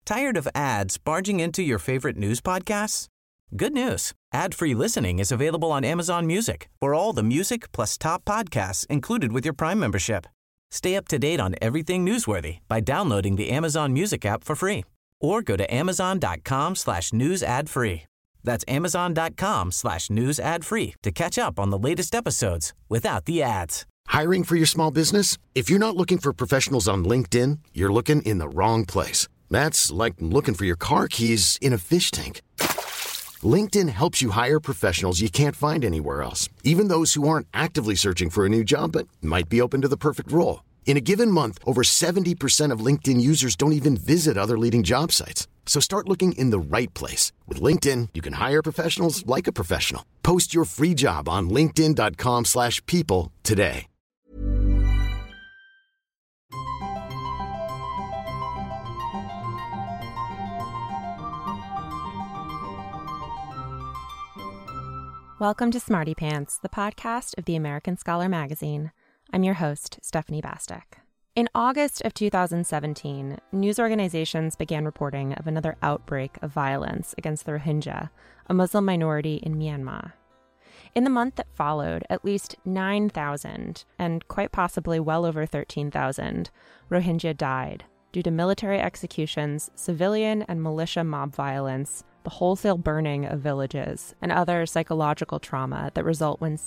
Tired of ads barging into your favorite news podcasts? Good news. Ad-free listening is available on Amazon Music for all the music plus top podcasts included with your Prime membership. Stay up to date on everything newsworthy by downloading the Amazon Music app for free or go to amazon.com/news ad free. That's amazon.com/news ad free to catch up on the latest episodes without the ads. Hiring for your small business? If you're not looking for professionals on LinkedIn, you're looking in the wrong place. That's like looking for your car keys in a fish tank. LinkedIn helps you hire professionals you can't find anywhere else, even those who aren't actively searching for a new job but might be open to the perfect role. In a given month, over 70% of LinkedIn users don't even visit other leading job sites. So start looking in the right place. With LinkedIn, you can hire professionals like a professional. Post your free job on linkedin.com/people today. Welcome to Smarty Pants, the podcast of the American Scholar magazine. I'm your host, Stephanie Bastek. In August of 2017, news organizations began reporting of another outbreak of violence against the Rohingya, a Muslim minority in Myanmar. In the month that followed, at least 9,000, and quite possibly well over 13,000, Rohingya died due to military executions, civilian and militia mob violence, the wholesale burning of villages, and other psychological trauma that result when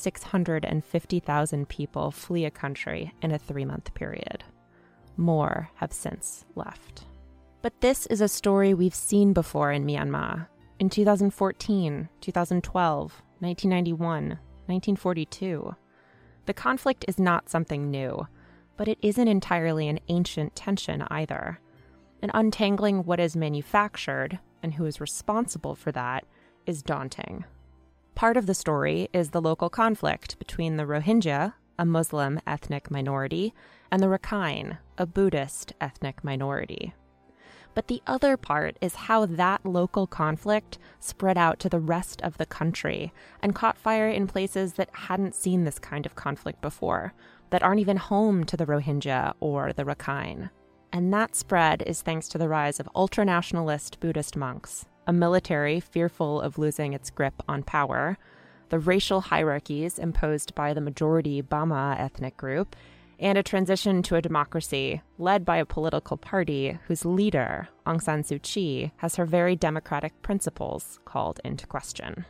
650,000 people flee a country in a 3-month period. More have since left. But this is a story we've seen before in Myanmar. In 2014, 2012, 1991, 1942. The conflict is not something new, but it isn't entirely an ancient tension either. And untangling what is manufactured and who is responsible for that is daunting. Part of the story is the local conflict between the Rohingya, a Muslim ethnic minority, and the Rakhine, a Buddhist ethnic minority. But the other part is how that local conflict spread out to the rest of the country and caught fire in places that hadn't seen this kind of conflict before, that aren't even home to the Rohingya or the Rakhine. And that spread is thanks to the rise of ultranationalist Buddhist monks, a military fearful of losing its grip on power, the racial hierarchies imposed by the majority Bama ethnic group, and a transition to a democracy led by a political party whose leader, Aung San Suu Kyi, has her very democratic principles called into question.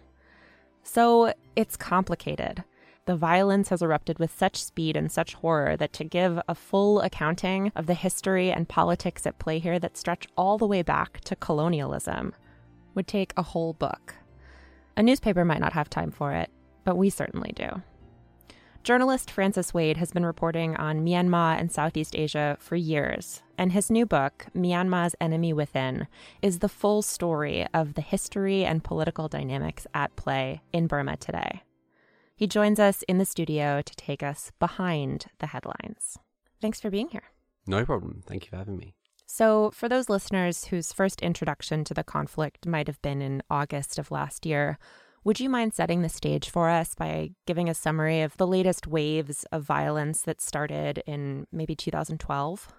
So it's complicated. The violence has erupted with such speed and such horror that to give a full accounting of the history and politics at play here that stretch all the way back to colonialism would take a whole book. A newspaper might not have time for it, but we certainly do. Journalist Francis Wade has been reporting on Myanmar and Southeast Asia for years, and his new book, Myanmar's Enemy Within, is the full story of the history and political dynamics at play in Burma today. He joins us in the studio to take us behind the headlines. Thanks for being here. No problem. Thank you for having me. So for those listeners whose first introduction to the conflict might have been in August of last year, would you mind setting the stage for us by giving a summary of the latest waves of violence that started in maybe 2012?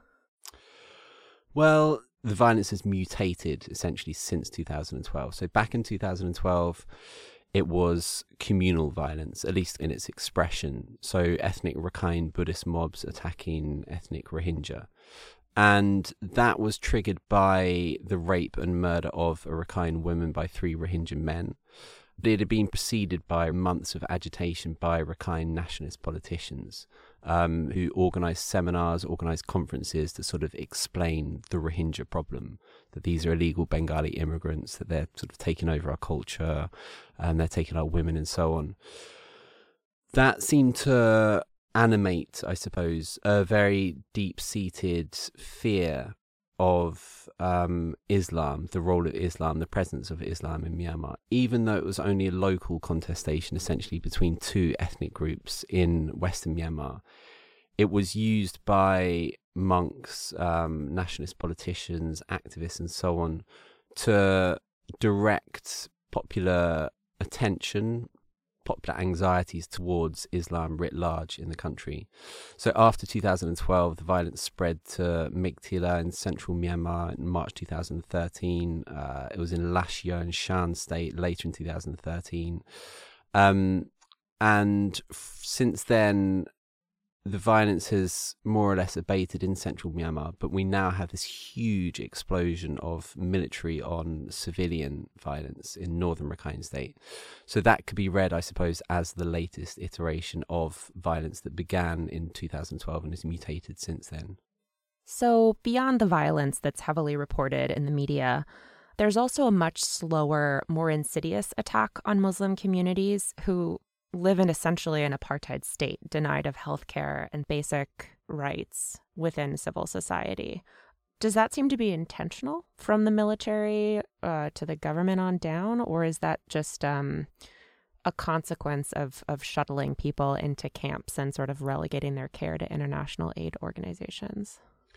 Well, the violence has mutated essentially since 2012. So back in 2012, it was communal violence, at least in its expression. So ethnic Rakhine Buddhist mobs attacking ethnic Rohingya. And that was triggered by the rape and murder of a Rakhine woman by 3 Rohingya men. It had been preceded by months of agitation by Rakhine nationalist politicians who organised seminars, organised conferences to sort of explain the Rohingya problem, that these are illegal Bengali immigrants, that they're sort of taking over our culture and they're taking our women and so on. That seemed to animate, I suppose, a very deep-seated fear of Islam, the role of Islam, the presence of Islam in Myanmar, even though it was only a local contestation essentially between 2 ethnic groups in Western Myanmar. It was used by monks, nationalist politicians, activists and so on to direct popular attention, popular anxieties towards Islam writ large in the country. So after 2012, the violence spread to Meiktila in central Myanmar in March 2013. It was in Lashio and Shan State later in 2013. Since then, the violence has more or less abated in central Myanmar, but we now have this huge explosion of military on civilian violence in northern Rakhine State. So that could be read, I suppose, as the latest iteration of violence that began in 2012 and has mutated since then. So beyond the violence that's heavily reported in the media, there's also a much slower, more insidious attack on Muslim communities who live in essentially an apartheid state, denied of healthcare and basic rights within civil society. Does that seem to be intentional from the military to the government on down, or is that just a consequence of shuttling people into camps and sort of relegating their care to international aid organizations?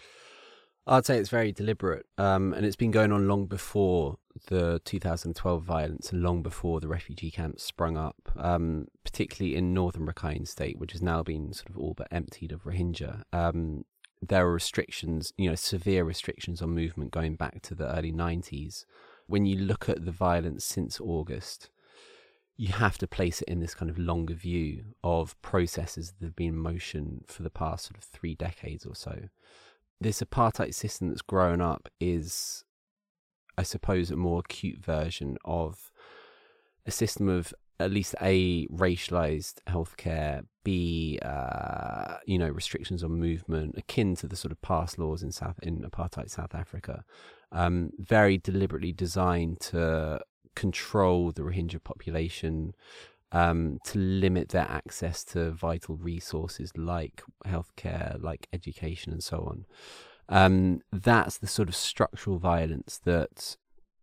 I'd say it's very deliberate, and it's been going on long before the 2012 violence and long before the refugee camps sprung up, particularly in northern Rakhine State, which has now been sort of all but emptied of Rohingya. There are restrictions, severe restrictions on movement going back to the early 90s. When you look at the violence since August, you have to place it in this kind of longer view of processes that have been in motion for the past sort of 3 decades or so. This apartheid system that's grown up is, I suppose, a more acute version of a system of at least A, racialized healthcare, B, restrictions on movement, akin to the sort of past laws in apartheid South Africa, very deliberately designed to control the Rohingya population, to limit their access to vital resources like healthcare, like education, and so on. That's the sort of structural violence that,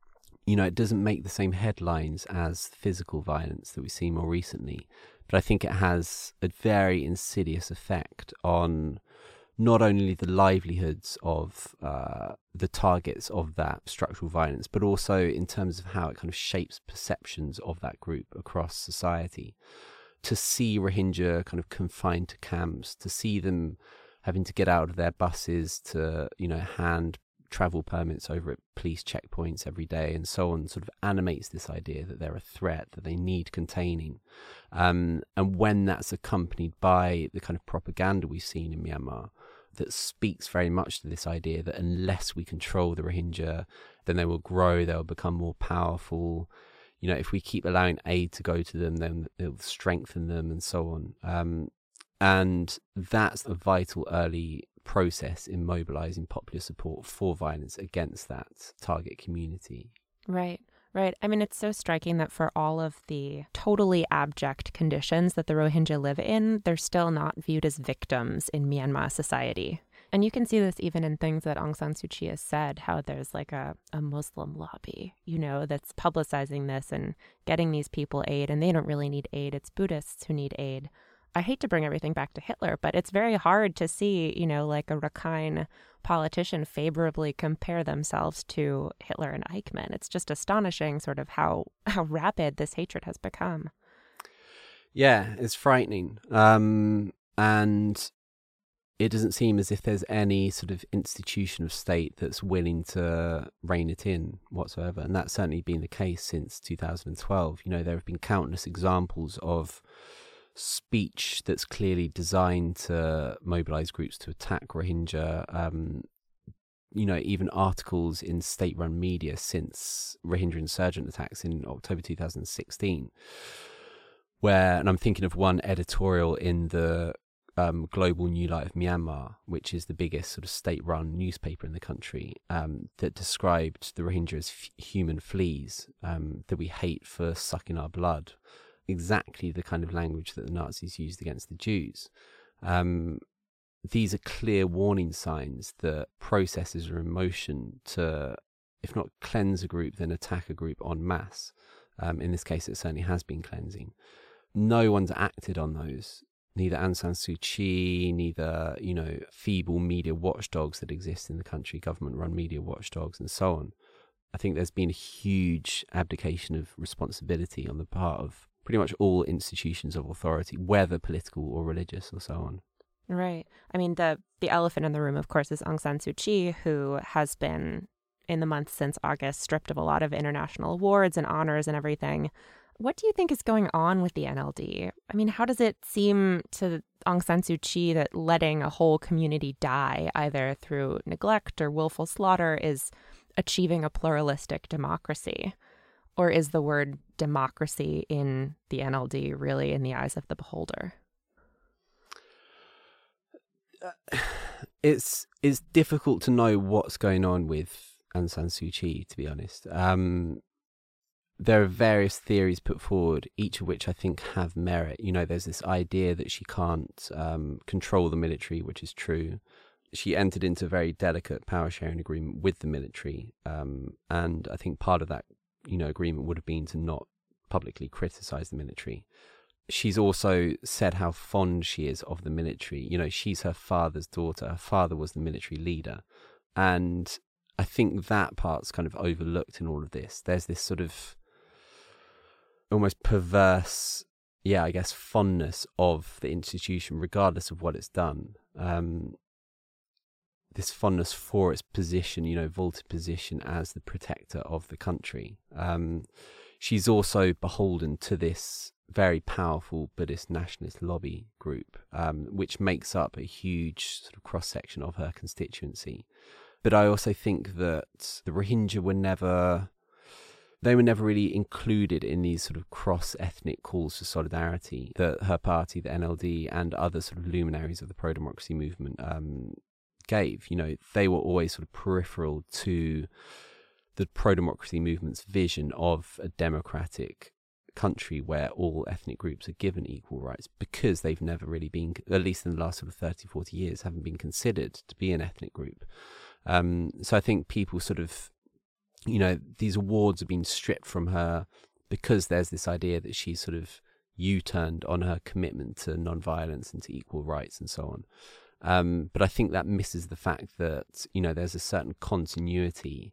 it doesn't make the same headlines as physical violence that we see more recently, but I think it has a very insidious effect on not only the livelihoods of the targets of that structural violence, but also in terms of how it kind of shapes perceptions of that group across society. To see Rohingya kind of confined to camps, to see them having to get out of their buses, to, hand travel permits over at police checkpoints every day and so on, sort of animates this idea that they're a threat, that they need containing. And when that's accompanied by the kind of propaganda we've seen in Myanmar, that speaks very much to this idea that unless we control the Rohingya, then they will grow, they'll become more powerful. If we keep allowing aid to go to them, then it'll strengthen them and so on. And that's a vital early process in mobilizing popular support for violence against that target community. Right. I mean, it's so striking that for all of the totally abject conditions that the Rohingya live in, they're still not viewed as victims in Myanmar society. And you can see this even in things that Aung San Suu Kyi has said, how there's like a Muslim lobby, that's publicizing this and getting these people aid, and they don't really need aid. It's Buddhists who need aid. I hate to bring everything back to Hitler, but it's very hard to see, like a Rakhine politician favorably compare themselves to Hitler and Eichmann. It's just astonishing sort of how rapid this hatred has become. Yeah, it's frightening. And it doesn't seem as if there's any sort of institution of state that's willing to rein it in whatsoever. And that's certainly been the case since 2012. There have been countless examples of speech that's clearly designed to mobilize groups to attack Rohingya, even articles in state-run media since Rohingya insurgent attacks in October 2016, and I'm thinking of one editorial in the Global New Light of Myanmar, which is the biggest sort of state-run newspaper in the country, that described the Rohingya as human fleas that we hate for sucking our blood. Exactly the kind of language that the Nazis used against the Jews. These are clear warning signs that processes are in motion to, if not cleanse a group, then attack a group en masse. In this case, it certainly has been cleansing. No one's acted on those. Neither Aung San Suu Kyi, neither, feeble media watchdogs that exist in the country, government-run media watchdogs, and so on. I think there's been a huge abdication of responsibility on the part of pretty much all institutions of authority, whether political or religious or so on. Right. I mean, the elephant in the room, of course, is Aung San Suu Kyi, who has been, in the months since August, stripped of a lot of international awards and honors and everything. What do you think is going on with the NLD? I mean, how does it seem to Aung San Suu Kyi that letting a whole community die, either through neglect or willful slaughter, is achieving a pluralistic democracy? Or is the word democracy in the NLD really in the eyes of the beholder? It's difficult to know what's going on with Aung San Suu Kyi, to be honest. There are various theories put forward, each of which I think have merit. You know, there's this idea that she can't control the military, which is true. She entered into a very delicate power sharing agreement with the military. And I think part of that, agreement would have been to not publicly criticize the military. She's also said how fond she is of the military. You know, she's her father's daughter. Her father was the military leader. And I think that part's kind of overlooked in all of this. There's this sort of almost perverse, fondness of the institution, regardless of what it's done. This fondness for its position, vaulted position as the protector of the country. She's also beholden to this very powerful Buddhist nationalist lobby group, which makes up a huge sort of cross-section of her constituency. But I also think that the Rohingya were never really included in these sort of cross-ethnic calls for solidarity that her party, the NLD, and other sort of luminaries of the pro-democracy movement gave. They were always sort of peripheral to the pro-democracy movement's vision of a democratic country where all ethnic groups are given equal rights, because they've never really been, at least in the last sort of 30, 40 years, haven't been considered to be an ethnic group. So I think people sort of, these awards have been stripped from her because there's this idea that she's sort of U-turned on her commitment to non-violence and to equal rights and so on. But I think that misses the fact that, there's a certain continuity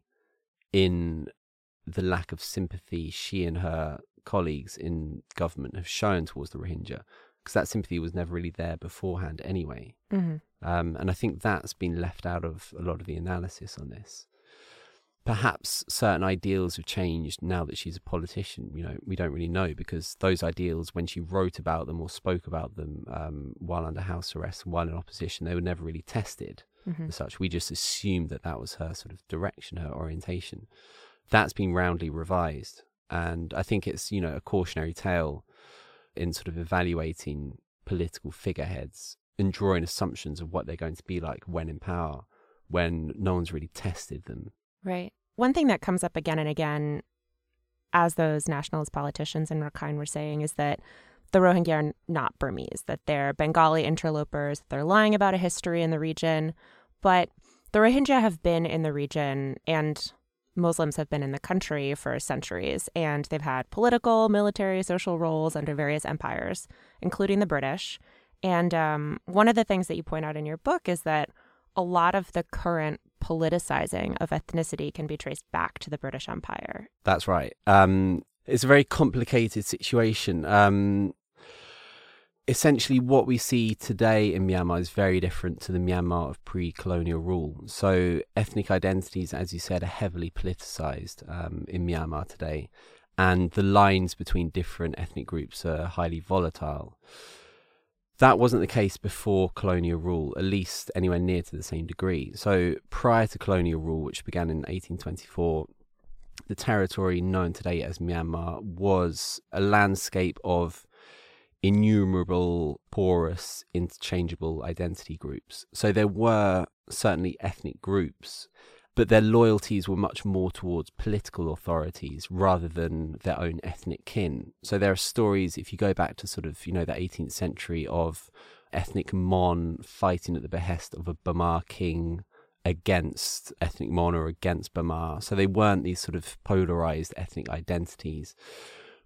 in the lack of sympathy she and her colleagues in government have shown towards the Rohingya, because that sympathy was never really there beforehand anyway. Mm-hmm. And I think that's been left out of a lot of the analysis on this. Perhaps certain ideals have changed now that she's a politician. We don't really know, because those ideals, when she wrote about them or spoke about them while under house arrest and while in opposition, they were never really tested as such. We just assumed that was her sort of direction, her orientation. That's been roundly revised. And I think it's, a cautionary tale in sort of evaluating political figureheads and drawing assumptions of what they're going to be like when in power, when no one's really tested them. Right. One thing that comes up again and again, as those nationalist politicians in Rakhine were saying, is that the Rohingya are not Burmese, that they're Bengali interlopers, they're lying about a history in the region. But the Rohingya have been in the region, and Muslims have been in the country for centuries, and they've had political, military, social roles under various empires, including the British. And one of the things that you point out in your book is that a lot of the current politicizing of ethnicity can be traced back to the British Empire. That's right. It's a very complicated situation. Essentially, what we see today in Myanmar is very different to the Myanmar of pre-colonial rule. So ethnic identities, as you said, are heavily politicized in Myanmar today, and the lines between different ethnic groups are highly volatile. That wasn't the case before colonial rule, at least anywhere near to the same degree. So prior to colonial rule, which began in 1824, the territory known today as Myanmar was a landscape of innumerable, porous, interchangeable identity groups. So there were certainly ethnic groups, but their loyalties were much more towards political authorities rather than their own ethnic kin. So there are stories, if you go back to sort of, the 18th century, of ethnic Mon fighting at the behest of a Burma king against ethnic Mon or against Burma. So they weren't these sort of polarized ethnic identities.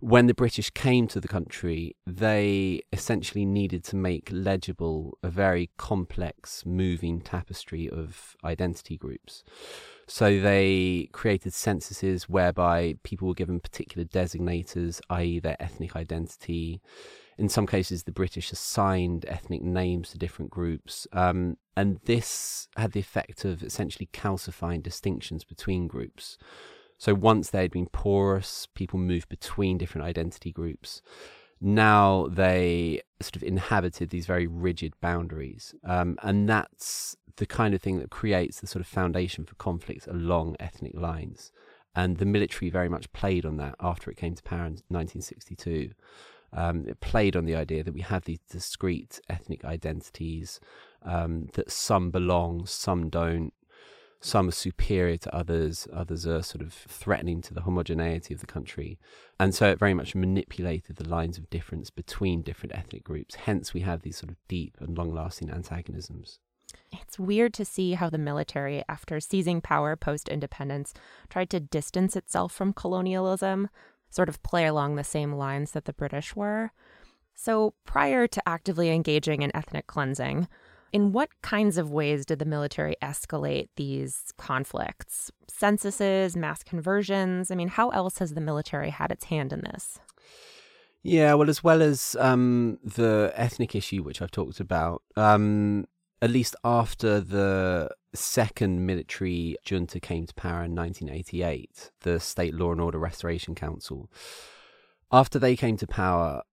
when the British came to the country, they essentially needed to make legible a very complex, moving tapestry of identity groups. So they created censuses whereby people were given particular designators, i.e. their ethnic identity. In some cases, the British assigned ethnic names to different groups. And this had the effect of essentially calcifying distinctions between groups. So once they had been porous, people moved between different identity groups. Now they sort of inhabited these very rigid boundaries. And that's the kind of thing that creates the sort of foundation for conflict along ethnic lines. And the military very much played on that after it came to power in 1962. It played on the idea that we have these discrete ethnic identities, that some belong, some don't. Some are superior to others are sort of threatening to the homogeneity of the country. And so it very much manipulated the lines of difference between different ethnic groups. Hence, we have these sort of deep and long-lasting antagonisms. It's weird to see how the military, after seizing power post-independence, tried to distance itself from colonialism, sort of play along the same lines that the British were. So prior to actively engaging in ethnic cleansing, in what kinds of ways did the military escalate these conflicts? Censuses, mass conversions? I mean, how else has the military had its hand in this? Yeah, well, as well as the ethnic issue, which I've talked about, at least after the second military junta came to power in 1988, the State Law and Order Restoration Council, after they came to power,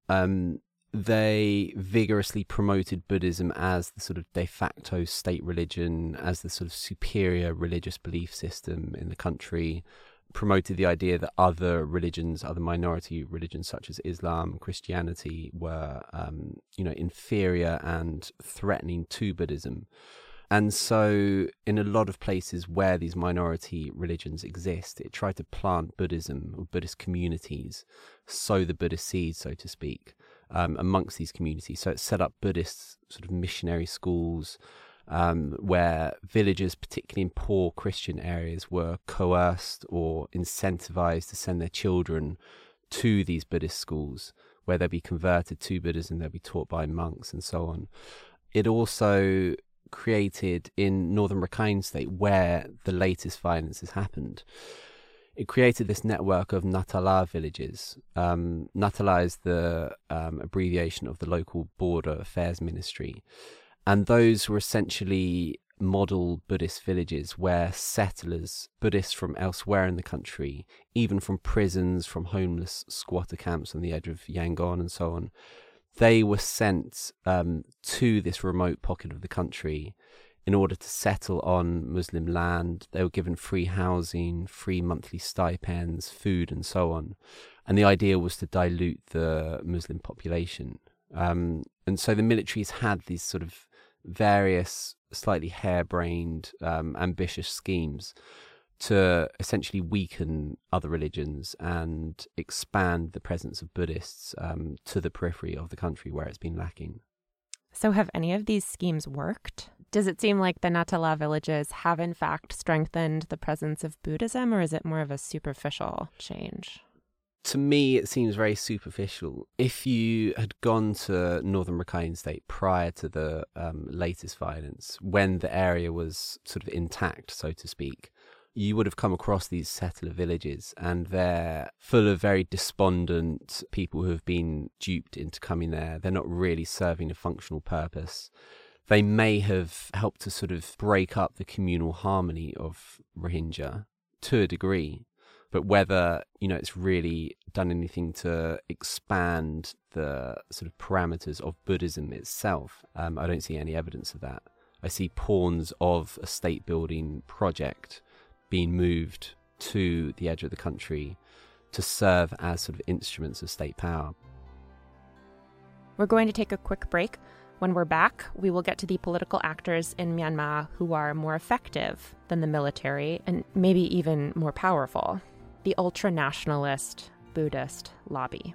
they vigorously promoted Buddhism as the sort of de facto state religion, as the sort of superior religious belief system in the country, promoted the idea that other religions, other minority religions such as Islam, Christianity were, inferior and threatening to Buddhism. And so in a lot of places where these minority religions exist, it tried to plant Buddhism or Buddhist communities, sow the Buddhist seeds, so to speak, amongst these communities. So it set up Buddhist sort of missionary schools where villagers, particularly in poor Christian areas, were coerced or incentivized to send their children to these Buddhist schools where they'll be converted to Buddhism, they'll be taught by monks and so on. It also created in northern Rakhine State, where the latest violence has happened, it created this network of Natala villages. Natala is the abbreviation of the local border affairs ministry. And those were essentially model Buddhist villages where settlers, Buddhists from elsewhere in the country, even from prisons, from homeless squatter camps on the edge of Yangon and so on, they were sent to this remote pocket of the country in order to settle on Muslim land. They were given free housing, free monthly stipends, food and so on. And the idea was to dilute the Muslim population. And so the military's had these sort of various slightly harebrained, ambitious schemes to essentially weaken other religions and expand the presence of Buddhists to the periphery of the country where it's been lacking. So have any of these schemes worked? Does it seem like the Natala villages have in fact strengthened the presence of Buddhism, or is it more of a superficial change? To me, it seems very superficial. If you had gone to northern Rakhine State prior to the latest violence, when the area was sort of intact, so to speak, you would have come across these settler villages, and they're full of very despondent people who have been duped into coming there. They're not really serving a functional purpose. They may have helped to sort of break up the communal harmony of Rohingya to a degree, but whether, it's really done anything to expand the sort of parameters of Buddhism itself, I don't see any evidence of that. I see pawns of a state building project being moved to the edge of the country to serve as sort of instruments of state power. We're going to take a quick break. When we're back, we will get to the political actors in Myanmar who are more effective than the military and maybe even more powerful: the ultra-nationalist Buddhist lobby.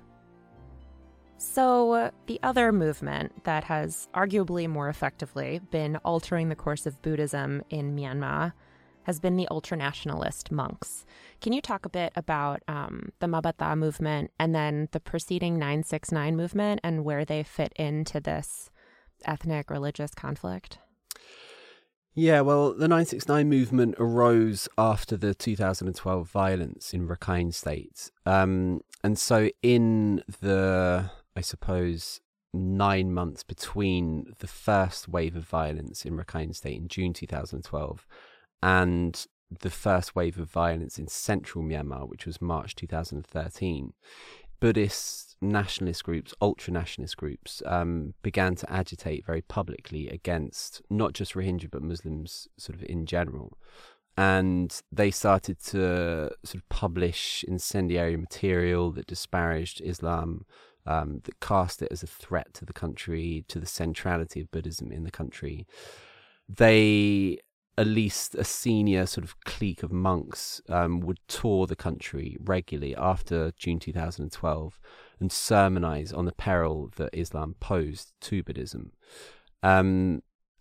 So the other movement that has arguably more effectively been altering the course of Buddhism in Myanmar has been the ultranationalist monks. Can you talk a bit about the Mabata movement and then the preceding 969 movement and where they fit into this ethnic religious conflict? Yeah, well, the 969 movement arose after the 2012 violence in Rakhine State. And so in the, I suppose, 9 months between the first wave of violence in Rakhine State in June 2012 and the first wave of violence in central Myanmar, which was March 2013, Buddhist nationalist groups, ultra-nationalist groups, began to agitate very publicly against not just Rohingya, but Muslims sort of in general. And they started to sort of publish incendiary material that disparaged Islam, that cast it as a threat to the country, to the centrality of Buddhism in the country. They, at least a senior sort of clique of monks, would tour the country regularly after June 2012 and sermonize on the peril that Islam posed to Buddhism. And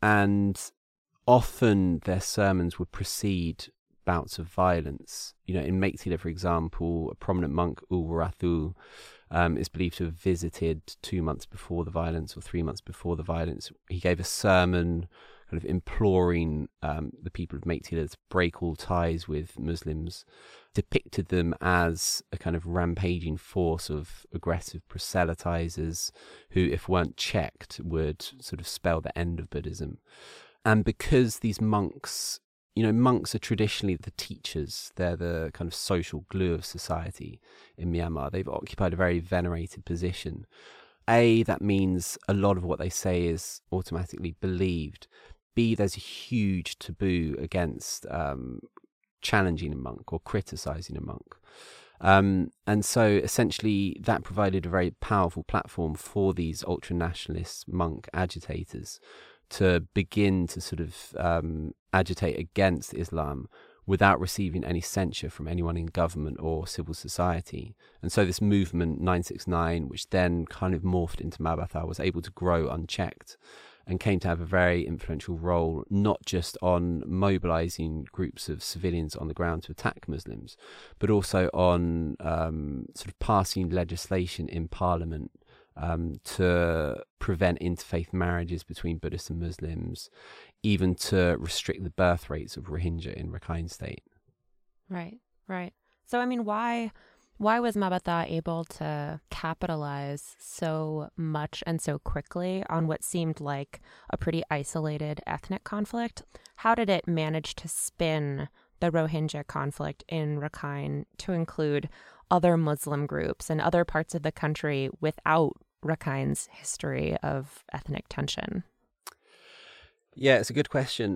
often their sermons would precede bouts of violence. You know, in Meiktila, for example, a prominent monk, U Warathu, is believed to have visited 2 months before the violence or 3 months before the violence. He gave a sermon kind of imploring the people of Meiktila to break all ties with Muslims, depicted them as a kind of rampaging force of aggressive proselytizers who, if weren't checked, would sort of spell the end of Buddhism. And because these monks, you know, monks are traditionally the teachers, they're the kind of social glue of society in Myanmar. They've occupied a very venerated position. That means a lot of what they say is automatically believed. B, there's a huge taboo against challenging a monk or criticizing a monk. And so essentially that provided a very powerful platform for these ultra-nationalist monk agitators to begin to sort of agitate against Islam without receiving any censure from anyone in government or civil society. And so this movement, 969, which then kind of morphed into Mabata, was able to grow unchecked and came to have a very influential role, not just on mobilizing groups of civilians on the ground to attack Muslims, but also on sort of passing legislation in parliament to prevent interfaith marriages between Buddhists and Muslims, even to restrict the birth rates of Rohingya in Rakhine State. Right. So, I mean, why was Mabata able to capitalize so much and so quickly on what seemed like a pretty isolated ethnic conflict? How did it manage to spin the Rohingya conflict in Rakhine to include other Muslim groups and other parts of the country without Rakhine's history of ethnic tension? Yeah, it's a good question.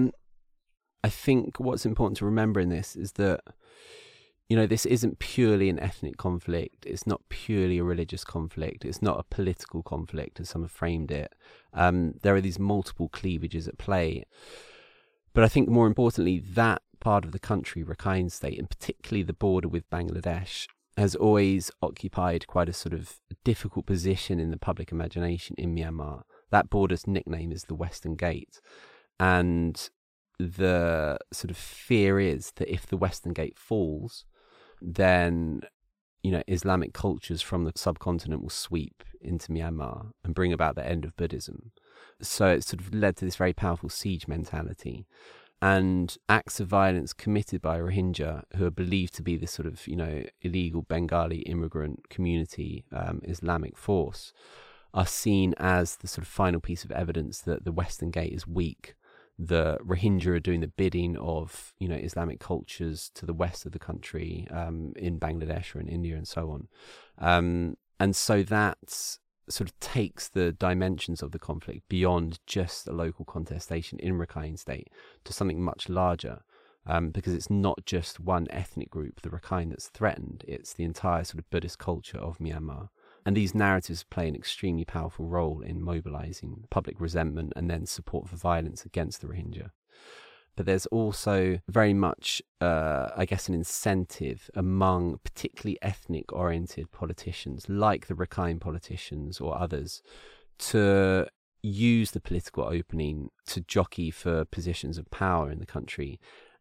I think what's important to remember in this is that, you know, this isn't purely an ethnic conflict. It's not purely a religious conflict. It's not a political conflict, as some have framed it. There are these multiple cleavages at play. But I think more importantly, that part of the country, Rakhine State, and particularly the border with Bangladesh, has always occupied quite a sort of difficult position in the public imagination in Myanmar. That border's nickname is the Western Gate. And the sort of fear is that if the Western Gate falls, then, you know, Islamic cultures from the subcontinent will sweep into Myanmar and bring about the end of Buddhism. So it sort of led to this very powerful siege mentality. And acts of violence committed by Rohingya, who are believed to be this sort of, you know, illegal Bengali immigrant community, Islamic force, are seen as the sort of final piece of evidence that the Western Gate is weak. The Rohingya are doing the bidding of, you know, Islamic cultures to the west of the country, in Bangladesh or in India and so on. And so that sort of takes the dimensions of the conflict beyond just a local contestation in Rakhine State to something much larger, because it's not just one ethnic group, the Rakhine, that's threatened. It's the entire sort of Buddhist culture of Myanmar. And these narratives play an extremely powerful role in mobilizing public resentment and then support for violence against the Rohingya. But there's also very much, I guess, an incentive among particularly ethnic-oriented politicians, like the Rakhine politicians or others, to use the political opening to jockey for positions of power in the country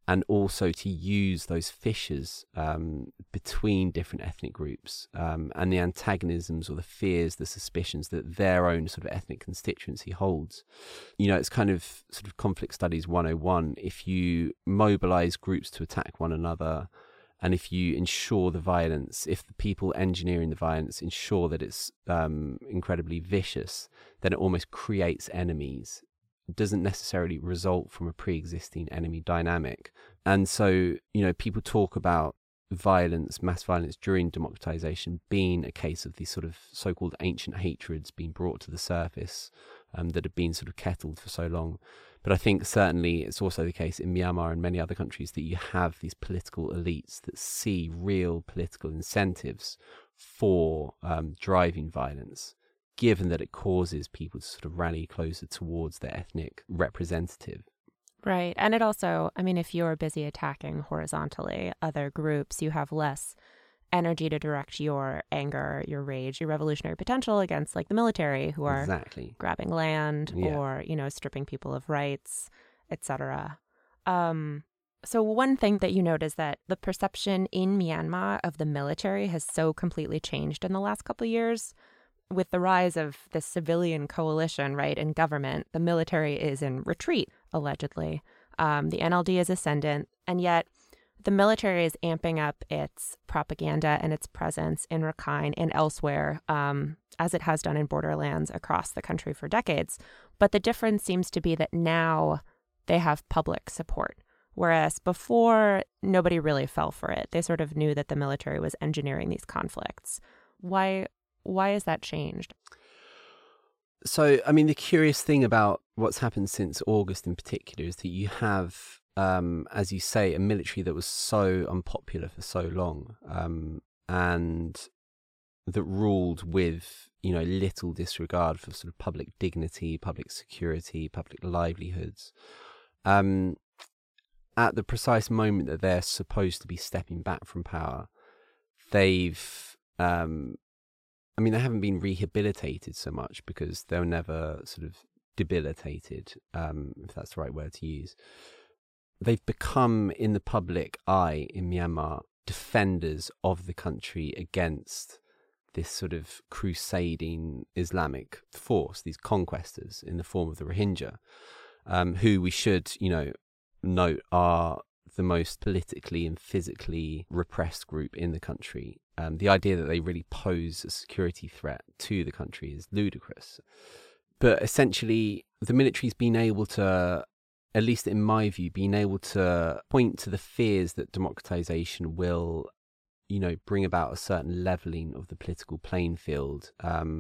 and also to use those fissures between different ethnic groups and the antagonisms or the fears, the suspicions that their own sort of ethnic constituency holds. It's kind of sort of conflict studies 101. If you mobilize groups to attack one another, and if you ensure the violence, if the people engineering the violence ensure that it's incredibly vicious, then it almost creates enemies. It doesn't necessarily result from a pre-existing enemy dynamic. And so, people talk about violence, mass violence during democratization being a case of these sort of so-called ancient hatreds being brought to the surface that have been sort of kettled for so long. But I think certainly it's also the case in Myanmar and many other countries that you have these political elites that see real political incentives for driving violence, given that it causes people to sort of rally closer towards their ethnic representative. Right. And it also, if you're busy attacking horizontally other groups, you have less energy to direct your anger, your rage, your revolutionary potential against the military who are grabbing land or, stripping people of rights, etc. So one thing that you note is that the perception in Myanmar of the military has so completely changed in the last couple of years. With the rise of this civilian coalition, right, in government, the military is in retreat, allegedly. The NLD is ascendant, and yet the military is amping up its propaganda and its presence in Rakhine and elsewhere, as it has done in borderlands across the country for decades. But the difference seems to be that now they have public support, whereas before, nobody really fell for it. They sort of knew that the military was engineering these conflicts. Why has that changed? So, the curious thing about what's happened since August in particular is that you have, as you say, a military that was so unpopular for so long and that ruled with, little disregard for sort of public dignity, public security, public livelihoods. At the precise moment that they're supposed to be stepping back from power, they've... they haven't been rehabilitated so much because they were never sort of debilitated, if that's the right word to use. They've become, in the public eye in Myanmar, defenders of the country against this sort of crusading Islamic force, these conquestors in the form of the Rohingya, who we should, note are the most politically and physically repressed group in the country. The idea that they really pose a security threat to the country is ludicrous. But essentially, the military's been able to, at least in my view, been able to point to the fears that democratization will, bring about a certain leveling of the political playing field.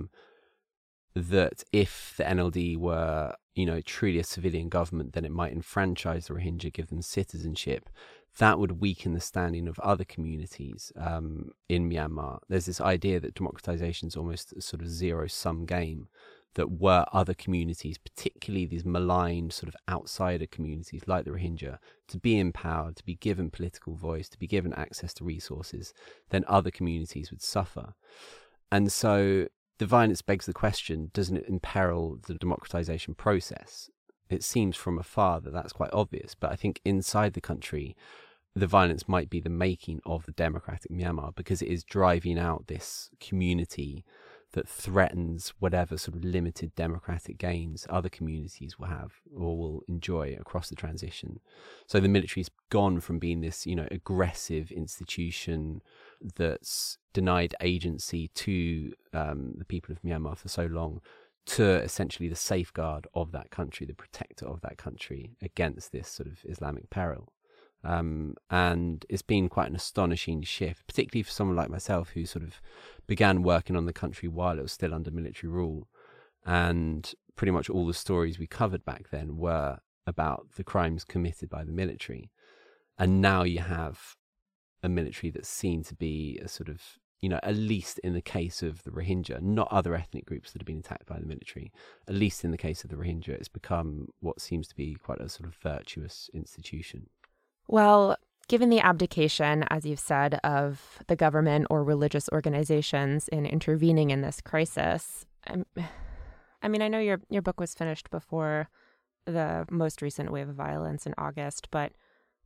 That if the NLD were, truly a civilian government, then it might enfranchise the Rohingya, give them citizenship. That would weaken the standing of other communities in Myanmar. There's this idea that democratization is almost a sort of zero-sum game, that were other communities, particularly these maligned sort of outsider communities like the Rohingya, to be empowered, to be given political voice, to be given access to resources, then other communities would suffer. And so the violence begs the question, doesn't it imperil the democratization process? It seems from afar that that's quite obvious, but I think inside the country, the violence might be the making of the democratic Myanmar, because it is driving out this community that threatens whatever sort of limited democratic gains other communities will have or will enjoy across the transition. So the military's gone from being this, aggressive institution that's denied agency to the people of Myanmar for so long, to essentially the safeguard of that country, the protector of that country against this sort of Islamic peril. And it's been quite an astonishing shift, particularly for someone like myself who sort of began working on the country while it was still under military rule. And pretty much all the stories we covered back then were about the crimes committed by the military. And now you have a military that's seen to be a sort of, at least in the case of the Rohingya, not other ethnic groups that have been attacked by the military, at least in the case of the Rohingya, it's become what seems to be quite a sort of virtuous institution. Well, given the abdication, as you've said, of the government or religious organizations in intervening in this crisis, I know your book was finished before the most recent wave of violence in August, but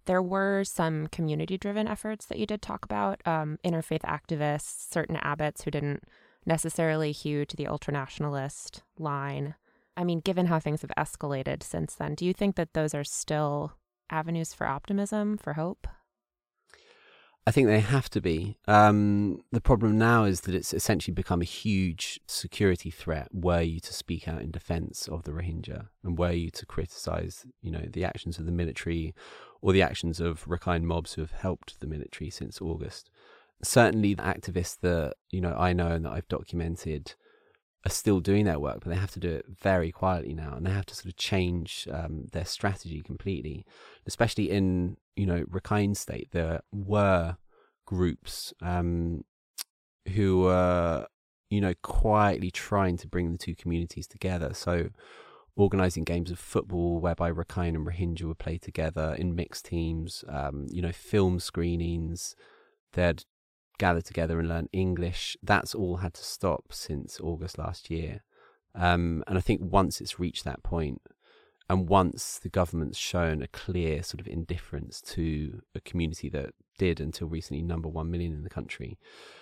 There were some community-driven efforts that you did talk about, interfaith activists, certain abbots who didn't necessarily hew to the ultranationalist line. I mean, given how things have escalated since then, do you think that those are still avenues for optimism, for hope? I think they have to be. The problem now is that it's essentially become a huge security threat were you to speak out in defense of the Rohingya and were you to criticize, the actions of the military or the actions of Rakhine mobs who have helped the military since August. Certainly the activists that, I know and that I've documented are still doing their work, but they have to do it very quietly now, and they have to sort of change their strategy completely. Especially in, Rakhine State, there were groups who were, quietly trying to bring the two communities together. So organising games of football whereby Rakhine and Rohingya would play together in mixed teams, film screenings, they'd gather together and learn English. That's all had to stop since August last year. And I think once it's reached that point, and once the government's shown a clear sort of indifference to a community that did until recently number 1 million in the country,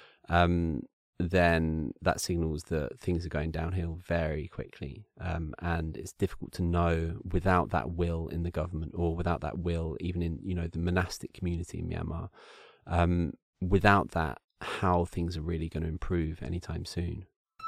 then that signals that things are going downhill very quickly. And it's difficult to know without that will in the government, or without that will even in, the monastic community in Myanmar, without that, how things are really going to improve anytime soon.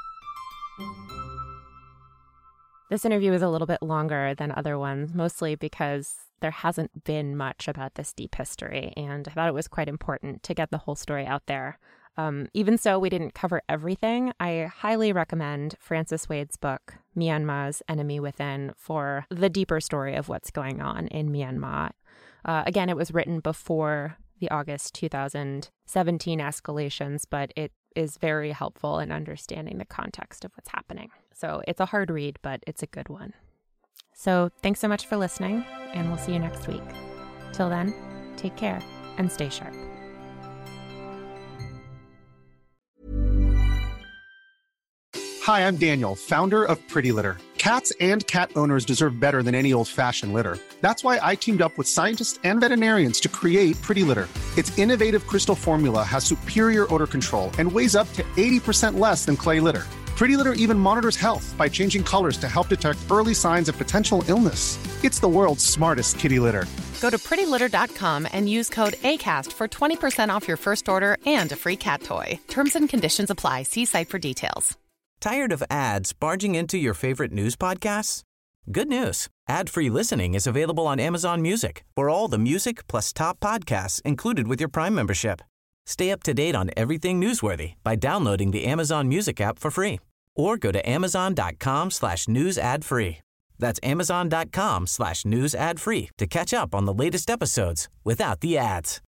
This interview is a little bit longer than other ones, mostly because there hasn't been much about this deep history, and I thought it was quite important to get the whole story out there. Even so, we didn't cover everything. I highly recommend Francis Wade's book, Myanmar's Enemy Within, for the deeper story of what's going on in Myanmar. Again, it was written before the August 2017 escalations, but it is very helpful in understanding the context of what's happening. So it's a hard read, but it's a good one. So thanks so much for listening, and we'll see you next week. Till then, take care and stay sharp. Hi, I'm Daniel, founder of Pretty Litter. Cats and cat owners deserve better than any old-fashioned litter. That's why I teamed up with scientists and veterinarians to create Pretty Litter. Its innovative crystal formula has superior odor control and weighs up to 80% less than clay litter. Pretty Litter even monitors health by changing colors to help detect early signs of potential illness. It's the world's smartest kitty litter. Go to prettylitter.com and use code ACAST for 20% off your first order and a free cat toy. Terms and conditions apply. See site for details. Tired of ads barging into your favorite news podcasts? Good news. Ad-free listening is available on Amazon Music for all the music plus top podcasts included with your Prime membership. Stay up to date on everything newsworthy by downloading the Amazon Music app for free or go to amazon.com/news ad free. That's amazon.com/news ad free to catch up on the latest episodes without the ads.